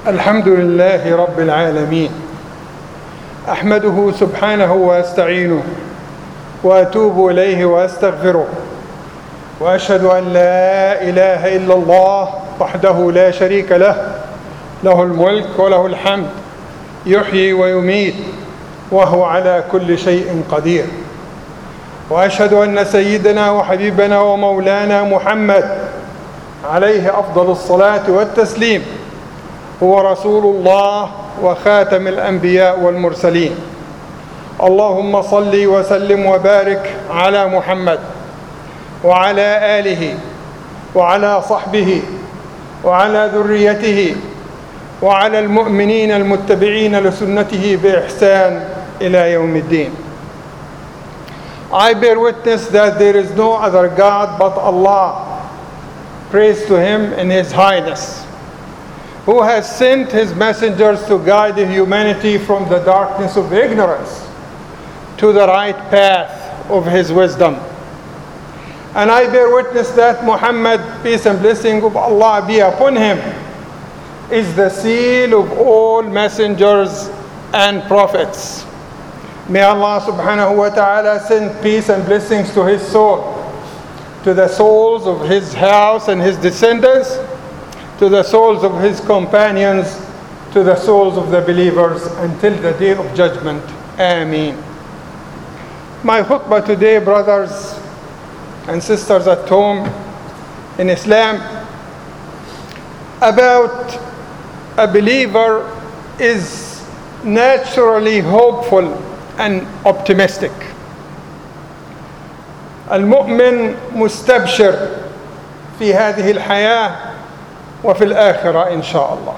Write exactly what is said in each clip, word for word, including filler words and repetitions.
الحمد لله رب العالمين أحمده سبحانه وأستعينه وأتوب إليه وأستغفره وأشهد أن لا إله إلا الله وحده لا شريك له له الملك وله الحمد يحيي ويميت وهو على كل شيء قدير وأشهد أن سيدنا وحبيبنا ومولانا محمد عليه أفضل الصلاة والتسليم هو رسول الله وخاتم الأنبياء والمرسلين. اللهم صل وسلم وبارك على محمد وعلى آله وعلى صحبه وعلى ذريته وعلى المؤمنين المتبعين لسنته بإحسان إلى يوم الدين. I bear witness that there is no other God but Allah. Praise to Him in His Highness, who has sent His messengers to guide humanity from the darkness of ignorance to the right path of His wisdom. And I bear witness that Muhammad, peace and blessing of Allah be upon him, is the seal of all messengers and prophets. May Allah subhanahu wa ta'ala send peace and blessings to his soul, to the souls of his house and his descendants, to the souls of his companions, to the souls of the believers until the day of judgment. Ameen. My khutbah today, brothers and sisters at home in Islam, about a believer is naturally hopeful and optimistic. المؤمن مستبشر في هذه الحياة وفي الآخرة إن شاء الله.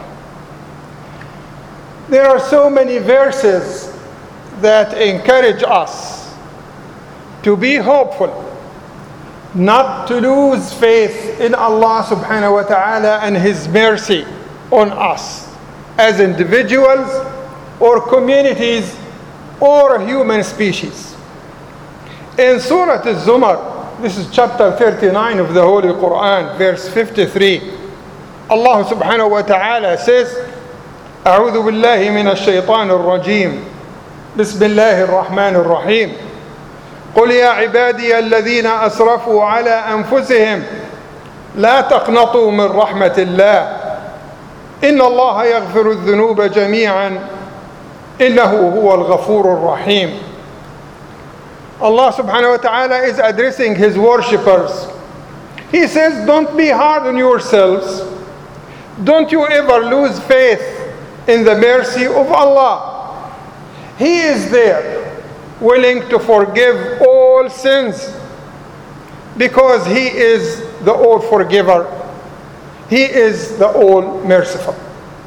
There are so many verses that encourage us to be hopeful, not to lose faith in Allah subhanahu wa ta'ala and His mercy on us as individuals or communities or human species. In Surah Al-Zumar, this is chapter thirty-nine of the Holy Quran, verse fifty-three, Allah subhanahu wa ta'ala says, أعوذ بالله من الشيطان الرجيم بسم الله الرحمن الرحيم قل يا عبادي الذين أسرفوا على أنفسهم لا تقنطوا من رحمة الله إن الله يغفر الذنوب جميعا إنه هو الغفور الرحيم. Allah subhanahu wa ta'ala is addressing His worshippers. He says, don't be hard on yourselves. Don't you ever lose faith in the mercy of Allah. He is there, willing to forgive all sins because He is the all forgiver. He is the all merciful.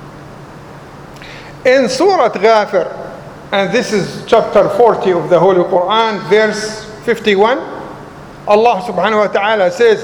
In Surah Ghafir, and this is chapter forty of the Holy Quran, verse fifty-one, Allah subhanahu wa ta'ala says,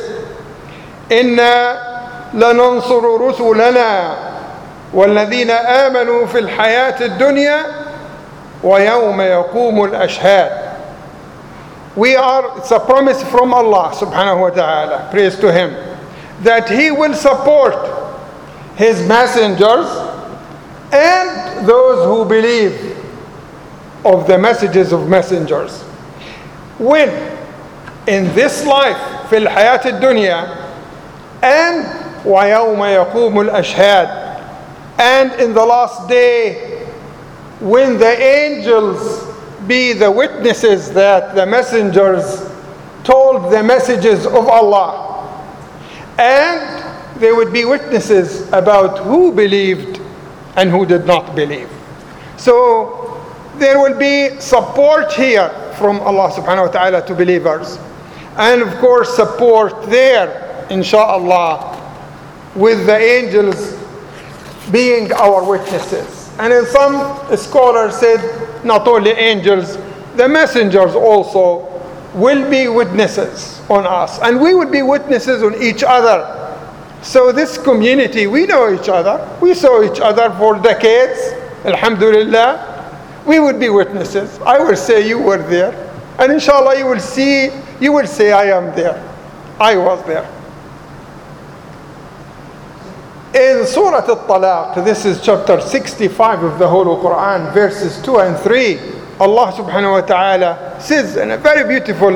إِنَّا لَنَنْصُرُ رُسُلَنَا وَالَّذِينَ آمَنُوا فِي الْحَيَاةِ الدُّنْيَا وَيَوْمَ يَقُومُ الْأَشْهَادِ. We are, it's a promise from Allah subhanahu wa ta'ala, praise to Him, that He will support His messengers and those who believe of the messages of messengers. When? In this life, في الحياة الدنيا, and وَيَوْمَ يَقُومُ الْأَشْهَادِ, and in the last day, when the angels be the witnesses that the messengers told the messages of Allah, and they would be witnesses about who believed and who did not believe. So there will be support here from Allah subhanahu wa ta'ala to believers, and of course support there insha'Allah with the angels being our witnesses. And in some scholars said not only angels, the messengers also will be witnesses on us, and we will be witnesses on each other. So this community, we know each other, we saw each other for decades, alhamdulillah. We would be witnesses. I will say you were there, and inshallah you will see, you will say I am there, I was there. In Surah Al-Talaq, this is chapter sixty-five of the Holy Quran, verses two and three, Allah subhanahu wa ta'ala says in a very beautiful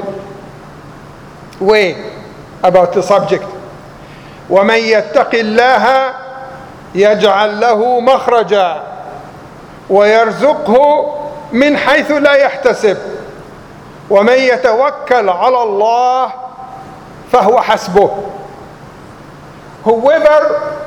way about the subject, وَمَنْ يَتَّقِ اللَّهَ يَجْعَلْ لَهُ مَخْرَجًا وَيَرْزُقْهُ مِنْ حَيْثُ لَا يَحْتَسِبُ وَمَنْ يَتَوَكَّلْ عَلَى اللَّهِ فَهُوَ حَسْبُهُ. Whoever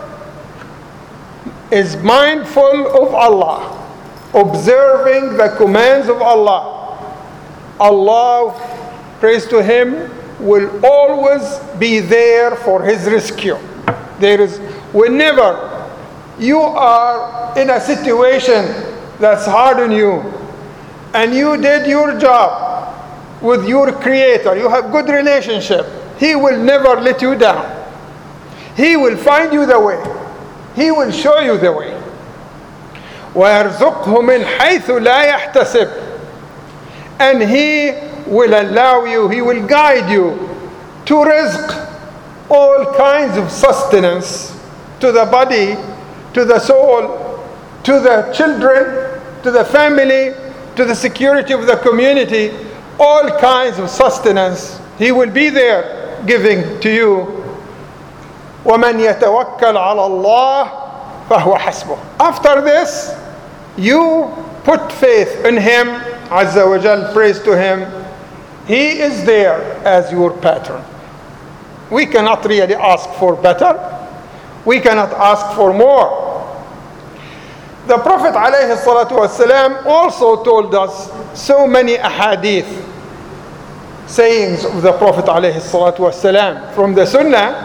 is mindful of Allah, observing the commands of Allah, Allah, praise to Him, will always be there for His rescue. There is, whenever you are in a situation that's hard on you, and you did your job with your Creator, you have good relationship, He will never let you down. He will find you the way. He will show you the way. وَيَرْزُقْهُ مِنْ حَيْثُ لَا يَحْتَسِبُ. And He will allow you, He will guide you to rizq, all kinds of sustenance to the body, to the soul, to the children, to the family, to the security of the community, all kinds of sustenance. He will be there giving to you. وَمَنْ يَتَوَكَّلْ عَلَى اللَّهِ فَهُوَ حَسْبُهُ. After this, you put faith in Him, Azza wa Jal, praise to Him. He is there as your pattern. We cannot really ask for better. We cannot ask for more. The Prophet alayhi salatu wasalam also told us so many ahadith, sayings of the Prophet alayhi salatu wasalam from the Sunnah,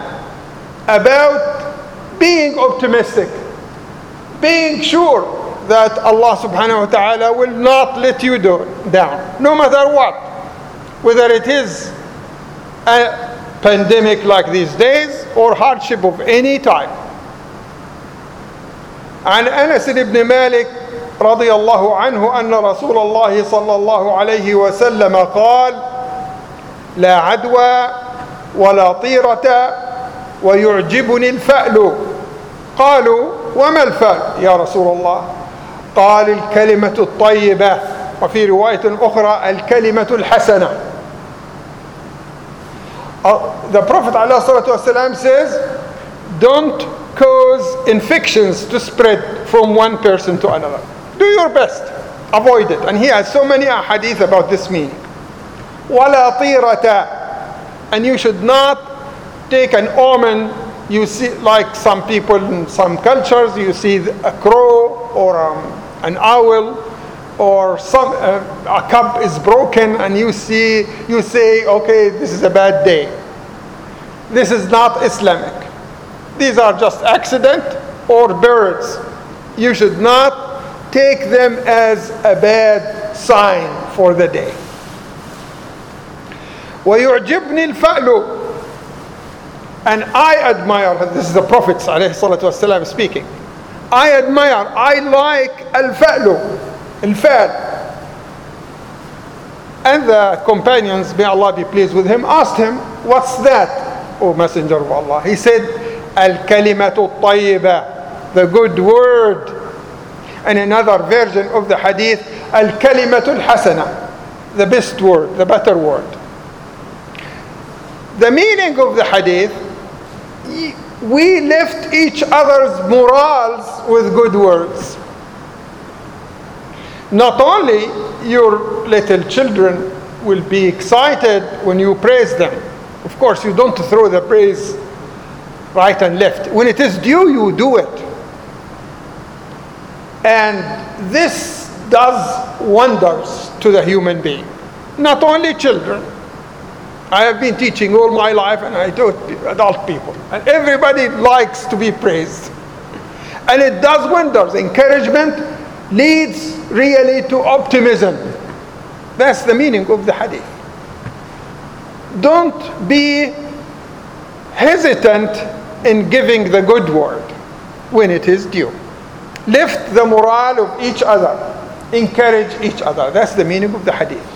about being optimistic, being sure that Allah subhanahu wa ta'ala will not let you do, down, no matter what, whether it is a pandemic like these days or hardship of any type. عن أنس بن مالك رضي الله عنه أن رسول الله صلى الله عليه وسلم قال لا عدوى ولا طيرة ويعجبني الفأل. قالوا وما الفأل يا رسول الله؟ قال الكلمة الطيبة، وفي رواية أخرى الكلمة الحسنة. Uh, the Prophet ﷺ says, don't cause infections to spread from one person to another. Do your best. Avoid it. And he has so many ahadith about this meaning. وَلَا طِيرَةً. And you should not take an omen. You see, like some people in some cultures, you see a crow or um, an owl, or some uh, a cup is broken, and you see, you say, okay, this is a bad day. This is not Islamic. These are just accident or birds. You should not take them as a bad sign for the day. وَيُعْجِبْنِي الْفَأْلُ. And I admire, this is the Prophet ﷺ speaking, I admire, I like al-fa'lu, al-fa'l. And the companions, may Allah be pleased with him, asked him, what's that, O Messenger of Allah? He said, al-kalimatu at-tayyiba, the good word. And another version of the hadith, al-kalimatu al-hasana, the best word, the better word. The meaning of the hadith, we lift each other's morals with good words. Not only your little children will be excited when you praise them. Of course, you don't throw the praise right and left. When it is due, you do it. And this does wonders to the human being. Not only children. I have been teaching all my life, and I taught adult people. And everybody likes to be praised. And it does wonders. Encouragement leads really to optimism. That's the meaning of the hadith. Don't be hesitant in giving the good word when it is due. Lift the morale of each other. Encourage each other. That's the meaning of the hadith.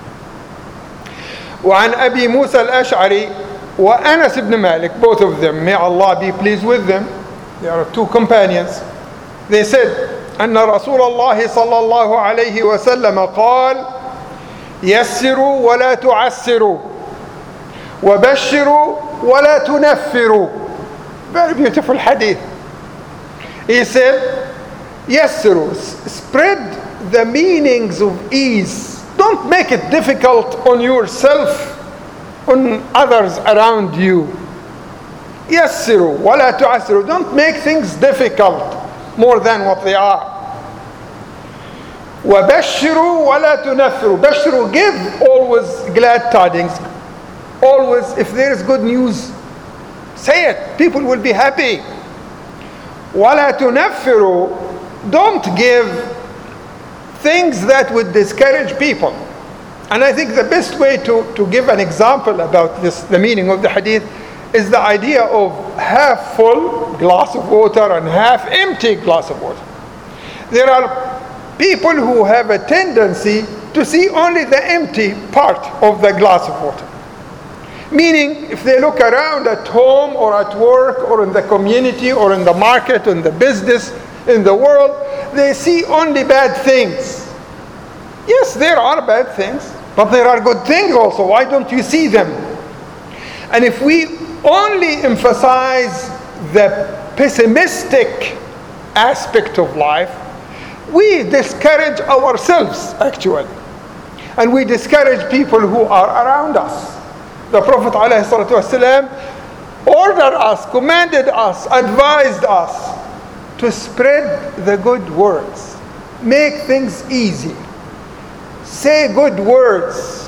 وعن أبي موسى الأشعري وأنس بن مالك, both of them, may Allah be pleased with them, There are two companions. They said, أن رسول الله صلى الله عليه وسلم قال يسروا ولا تعسروا وبشروا ولا تنفروا. Very beautiful hadith. He said, يسروا, spread the meanings of ease. Don't make it difficult on yourself, on others around you. يسروا ولا تعسروا. Don't make things difficult more than what they are. وَبَشِّرُوا وَلَا تُنَفِّرُوا. بَشِّرُوا, give always glad tidings. Always, if there is good news, say it. People will be happy. وَلَا تُنَفِّرُوا. Don't give things that would discourage people. And I think the best way to, to give an example about this, the meaning of the hadith, is the idea of half full glass of water and half empty glass of water. There are people who have a tendency to see only the empty part of the glass of water. Meaning, if they look around at home or at work or in the community or in the market, in the business, in the world, they see only bad things. Yes, there are bad things, but there are good things also. Why don't you see them? And if we only emphasize the pessimistic aspect of life, we discourage ourselves, actually. And we discourage people who are around us. The Prophet ﷺ ordered us, commanded us, advised us to spread the good words. Make things easy. Say good words.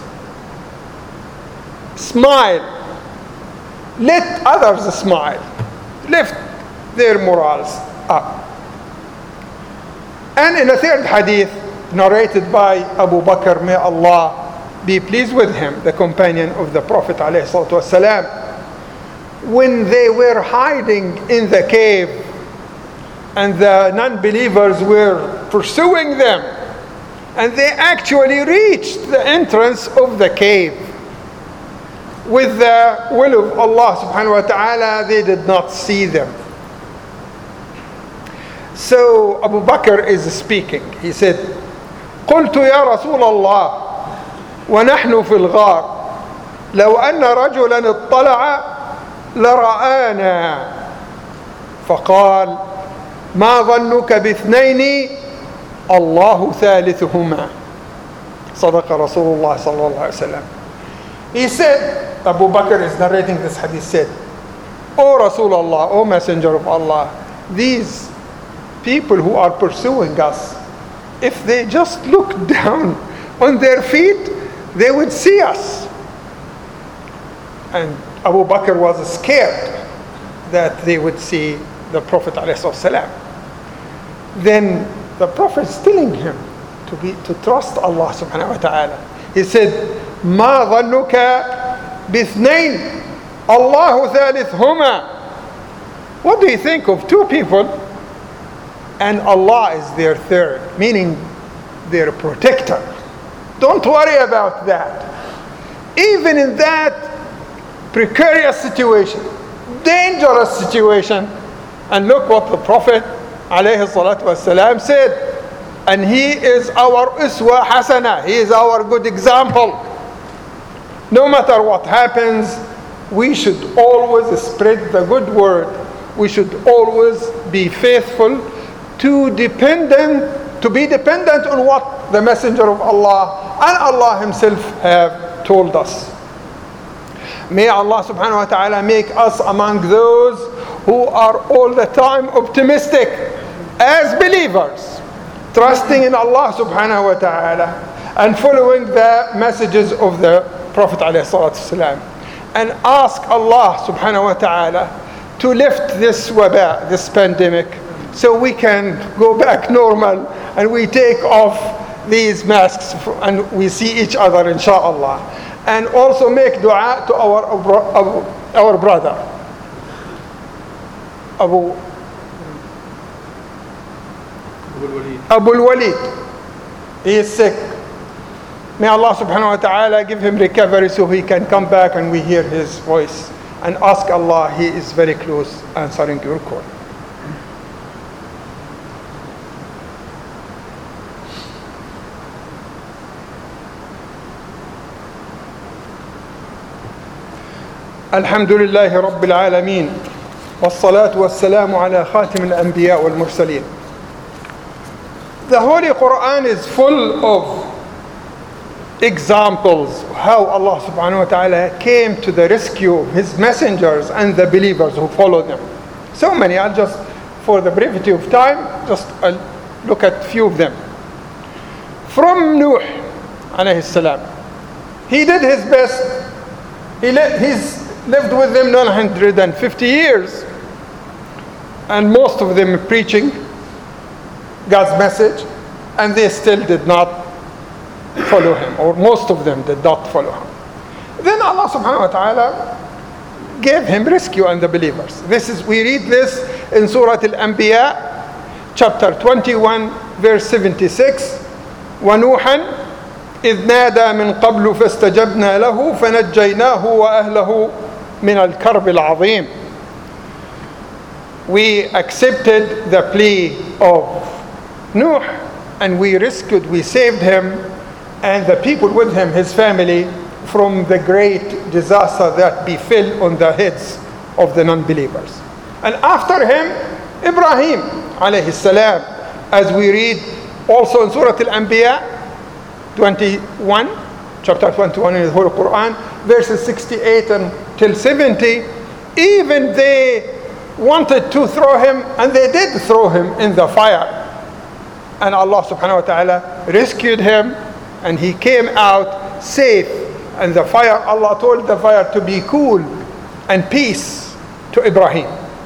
Smile. Let others smile. Lift their morals up. And in a third hadith narrated by Abu Bakr, may Allah be pleased with him, the companion of the Prophet ﷺ, when they were hiding in the cave and the non-believers were pursuing them, and they actually reached the entrance of the cave. With the will of Allah subhanahu wa ta'ala, they did not see them. So Abu Bakr is speaking. He said, قلت يا رسول الله ونحن في الغار لو أن رجلا اطلع لرآنا فقال ما ظنك باثنين الله ثالثهما صدق رسول الله صلى الله عليه وسلم. He said, Abu Bakr is narrating this hadith, said, O Rasulullah, O Messenger of Allah, these people who are pursuing us, if they just look down on their feet, they would see us. And Abu Bakr was scared that they would see the Prophet ﷺ. Then the Prophet is telling him to be to trust Allah subhanahu wa ta'ala. He said, ما ظنك باثنين الله ثالثهما. What do you think of two people and Allah is their third, meaning their protector? Don't worry about that. Even in that precarious situation, dangerous situation, and look what the Prophet ﷺ said, and he is our uswa hasana, he is our good example. No matter what happens, we should always spread the good word. We should always be faithful to dependent to be dependent on what the Messenger of Allah and Allah Himself have told us. May Allah subhanahu wa ta'ala make us among those who are all the time optimistic as believers, trusting in Allah subhanahu wa ta'ala and following the messages of the Prophet alayhi salatu wasalam, and ask Allah subhanahu wa ta'ala to lift this waba, this pandemic, so we can go back normal and we take off these masks and we see each other inshallah. And also make dua to our our, our brother Abu Abu al-Walid. He is sick. May Allah subhanahu wa ta'ala give him recovery so he can come back and we hear his voice, and ask Allah, He is very close answering your call. الحمد لله رب العالمين والصلاة والسلام على خاتم الأنبياء والمرسلين. The Holy Quran is full of examples how Allah subhanahu wa ta'ala came to the rescue of his messengers and the believers who follow them. So many, I'll just, for the brevity of time, just I'll look at few of them. From Nuh alayhi salam, he did his best. He li- he's lived with them nine hundred fifty years, and most of them preaching God's message, and they still did not follow him, or most of them did not follow him. Then Allah subhanahu wa ta'ala gave him rescue and the believers. This is, we read this in Surah Al-Anbiya, chapter twenty-one, verse seventy-six. وَنُوحًا إِذْ نَادَى مِنْ قَبْلُ فَاسْتَجَبْنَا لَهُ فَنَجَّيْنَاهُ وَأَهْلَهُ مِنَ الْكَرْبِ الْعَظِيمِ. We accepted the plea of Nuh, and we rescued, we saved him and the people with him, his family, from the great disaster that befell on the heads of the non-believers. And after him, Ibrahim alayhi salam, as we read also in Surah Al-Anbiya twenty-one, chapter twenty-one in the Holy Quran, verses sixty-eight until seventy, even they wanted to throw him, and they did throw him in the fire. And Allah subhanahu wa ta'ala rescued him, and he came out safe. And the fire, Allah told the fire to be cool and peace to Ibrahim.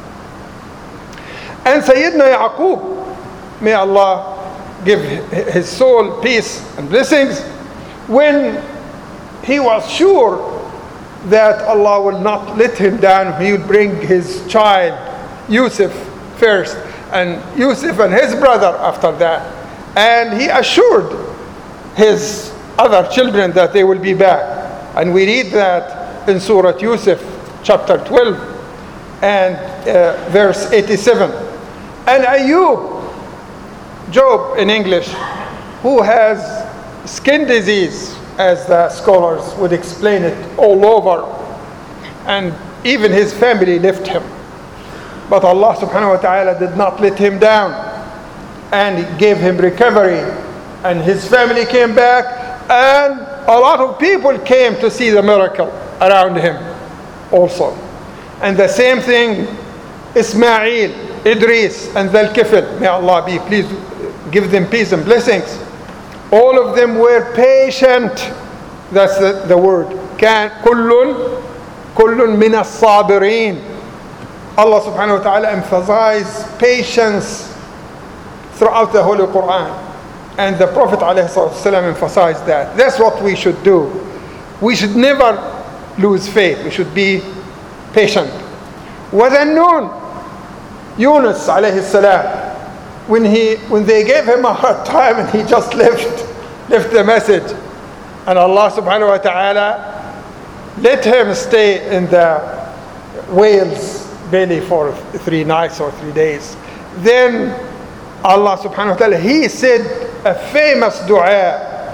And Sayyidina Yaqub, may Allah give his soul peace and blessings, when he was sure that Allah will not let him down, he would bring his child Yusuf first, and Yusuf and his brother after that. And he assured his other children that they will be back. And we read that in Surah Yusuf, chapter twelve, and uh, verse eighty-seven. And Ayub, Job in English, who has skin disease, as the scholars would explain it, all over, and even his family left him. But Allah subhanahu wa ta'ala did not let him down, and he gave him recovery, and his family came back, and a lot of people came to see the miracle around him also. And the same thing, Ismail, Idris, and Dhul-Kifl, may Allah be pleased, give them peace and blessings. All of them were patient. That's the, the word. كان كل كل من الصابرين. Allah subhanahu wa ta'ala emphasized patience throughout the Holy Quran. And the Prophet ﷺ emphasized that. That's what we should do. We should never lose faith. We should be patient. وَذَنُّونَ Yunus alayhi salam, when he when they gave him a hard time and he just left left the message, and Allah subhanahu wa ta'ala let him stay in the whale's belly for three nights or three days. Then Allah subhanahu wa ta'ala, he said a famous dua.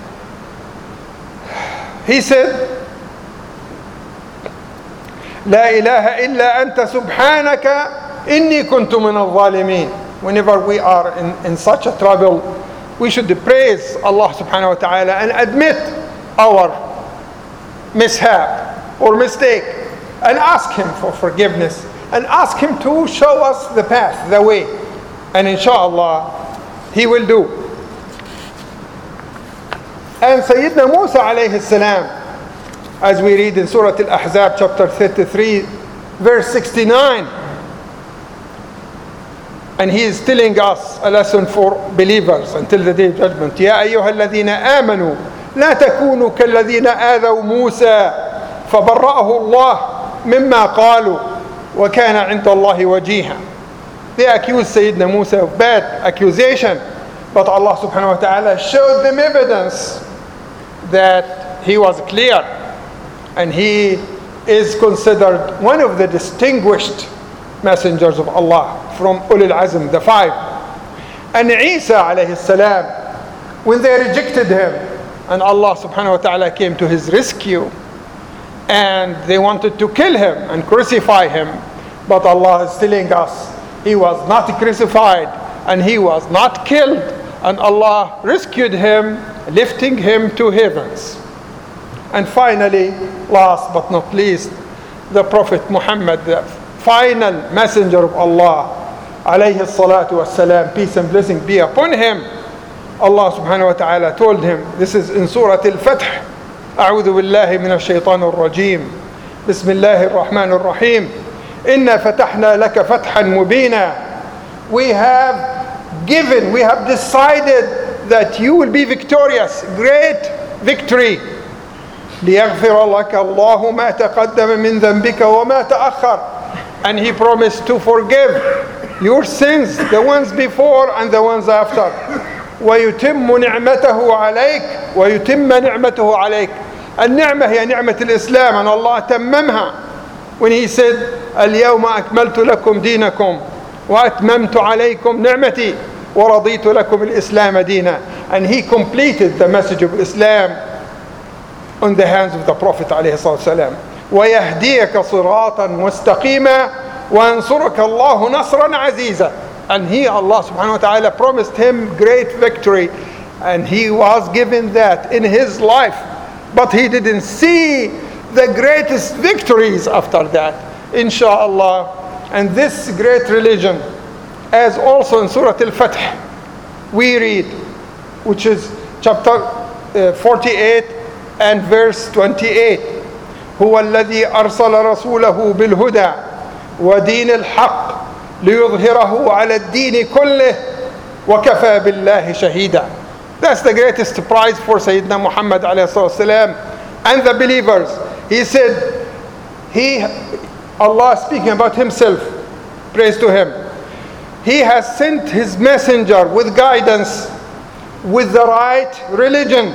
He said, لا إله إلا أنت سبحانك إني كنت من الظالمين. Whenever we are in, in such a trouble, we should praise Allah subhanahu wa ta'ala and admit our mishap or mistake, and ask him for forgiveness, and ask him to show us the path, the way, and inshallah he will do. And Sayyidina Musa alayhi salam, as we read in Surah Al-Ahzab chapter thirty-three, verse sixty-nine, and he is telling us a lesson for believers until the day of judgment. يا أيها الذين آمنوا لا تكونوا كالذين آذوا موسى فبرأه الله مما قالوا وكان عند الله وجيها. They accused Sayyidina Musa of bad accusation, but Allah subhanahu wa ta'ala showed them evidence that he was clear, and he is considered one of the distinguished messengers of Allah from Ulul Azm, the five. And Isa alayhi salam, when they rejected him, and Allah subhanahu wa ta'ala came to his rescue, and they wanted to kill him and crucify him. But Allah is telling us he was not crucified and he was not killed, and Allah rescued him, lifting him to heavens. And finally, last but not least, the Prophet Muhammad, the final messenger of Allah, alayhi salatu wassalam, peace and blessing be upon him. Allah subhanahu wa ta'ala told him, this is in Surah Al-Fath, أعوذ بالله من الشيطان الرجيم بسم الله الرحمن الرحيم إنا فتحنا لك فتحا مبينا. We have given, we have decided that you will be victorious, great victory. ليغفر لك الله ما تقدم من ذنبك وما تأخر. And he promised to forgive your sins, the ones before and the ones after. ويتم نعمته عليك ويتم نعمته عليك. النعمة هي نعمة الإسلام, and Allah تممها when he said اليوم أكملت لكم دينكم وأتممت عليكم نعمتي ورضيت لكم الإسلام دينا. And he completed the message of Islam on the hands of the Prophet عليه الصلاة والسلام. ويهديك صراطا مستقيما وينصرك الله نصرا عزيزا. And he, Allah subhanahu wa ta'ala, promised him great victory, and he was given that in his life, but he didn't see the greatest victories after that, inshallah. And this great religion, as also in Surah Al-Fath we read, which is chapter uh, forty-eight and verse twenty-eight, هو الذي أرسل رسوله بالهدى ودين الحق ليظهره على الدين كله وكفى بالله شهيدا. That's the greatest prize for Sayyidina Muhammad alayhi salam and the believers. He said, he, Allah speaking about himself, praise to him, he has sent his messenger with guidance, with the right religion,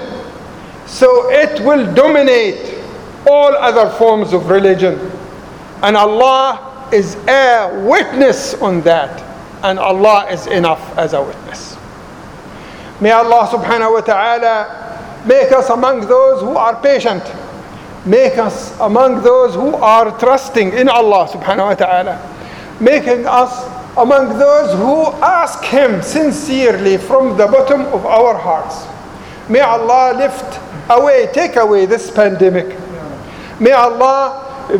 so it will dominate all other forms of religion. And Allah is a witness on that, and Allah is enough as a witness. May Allah subhanahu wa ta'ala make us among those who are patient, make us among those who are trusting in Allah subhanahu wa ta'ala, making us among those who ask him sincerely from the bottom of our hearts. May Allah lift away, take away this pandemic. May Allah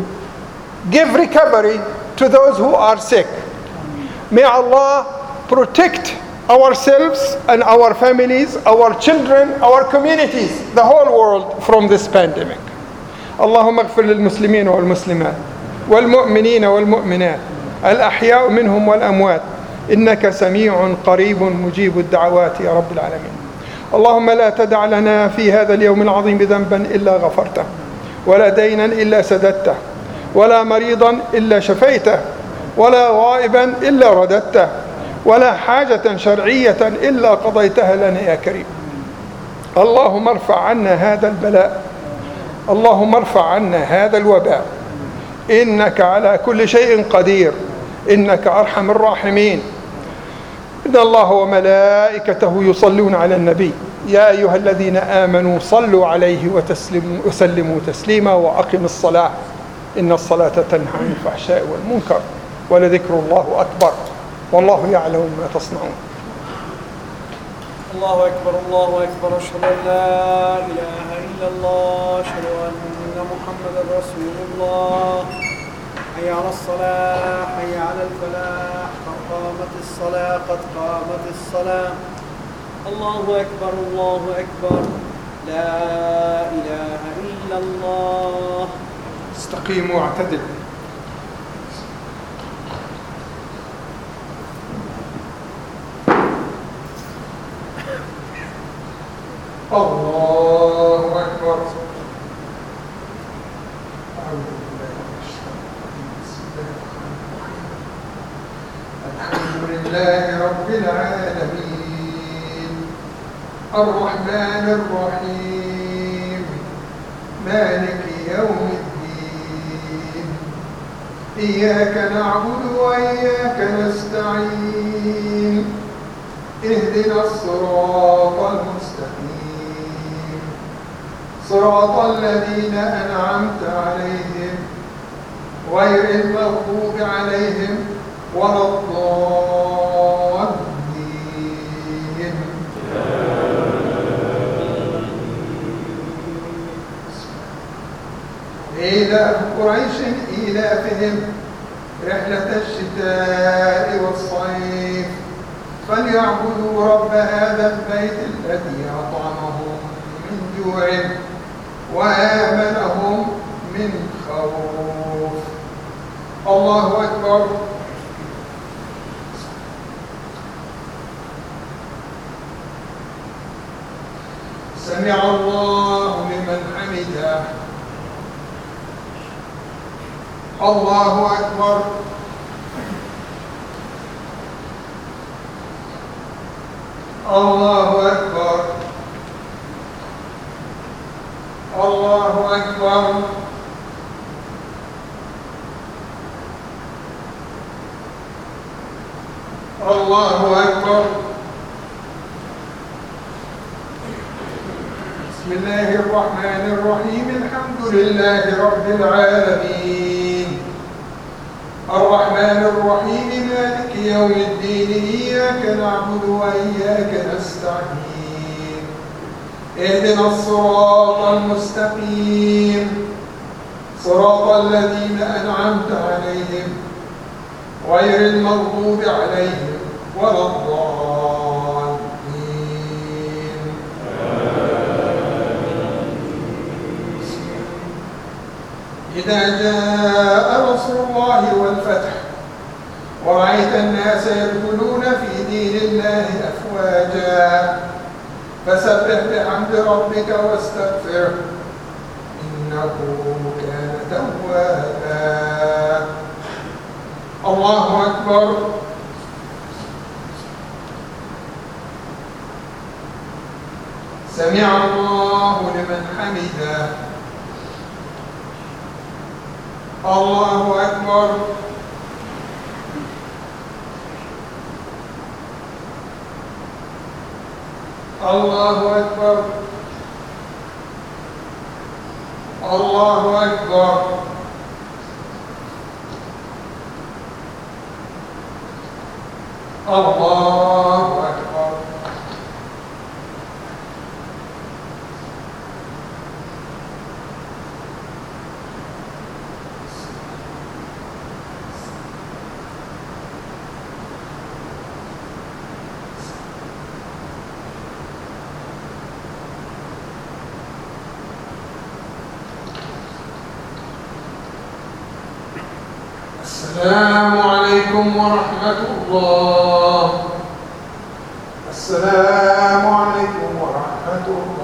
give recovery to those who are sick. May Allah protect ourselves and our families, our children, our communities, the whole world from this pandemic. اللهم اغفر للمسلمين والمسلمات والمؤمنين والمؤمنات الأحياء منهم والأموات إنك سميع قريب مجيب الدعوات يا رب العالمين. اللهم لا تدع لنا في هذا اليوم العظيم ذنبا إلا غفرته ولا دينا إلا سددته ولا مريضا إلا شفيته ولا غائبا إلا رددته ولا حاجة شرعية إلا قضيتها لنا يا كريم. اللهم ارفع عنا هذا البلاء، اللهم ارفع عنا هذا الوباء، إنك على كل شيء قدير، إنك أرحم الراحمين. إن الله وملائكته يصلون على النبي يا أيها الذين آمنوا صلوا عليه وسلموا تسليما وأقم الصلاة إن الصلاة تنهى عن الفحشاء والمنكر ولذكر الله أكبر والله يعلم ما تصنعون. الله أكبر الله أكبر أشهد أن لا إله إلا الله أشهد أن محمدا رسول الله. حي على الصلاة حي على الفلاح قد قامت الصلاة قد قامت الصلاة. الله أكبر الله أكبر لا إله إلا الله. استقيموا واعتدلوا. الله أكبر. الحمد لله رب العالمين الرحمن الرحيم مالك يوم الدين إياك نعبد وإياك نستعين اهدنا الصراط المستقيم صراط الذين أنعمت عليهم غير المغضوب عليهم ولا الضالين. إيلاف قريش إيلافهم رحلة الشتاء والصيف فليعبدوا رب هذا البيت الذي أطعمهم من جوع وآمنهم من خوف. الله أكبر. سمع الله لمن حمده. الله أكبر. الله أكبر. الله أكبر. الله أكبر. بسم الله الرحمن الرحيم. الحمد لله رب العالمين الرحمن الرحيم مالك يوم الدين إياك نعبد وإياك نستعين اهدنا الصراط المستقيم صراط الذين أنعمت عليهم غير المغضوب عليهم ولا الضالين. إذا جاء نصر الله والفتح ورأيت الناس يدخلون في دين الله أفواجا فسبح بحمد ربك واستغفره إنه كان توابا. الله أكبر. سمع الله لمن حمده. الله أكبر. الله أكبر. الله أكبر. الله أكبر. السلام عليكم ورحمة الله. السلام عليكم ورحمة الله.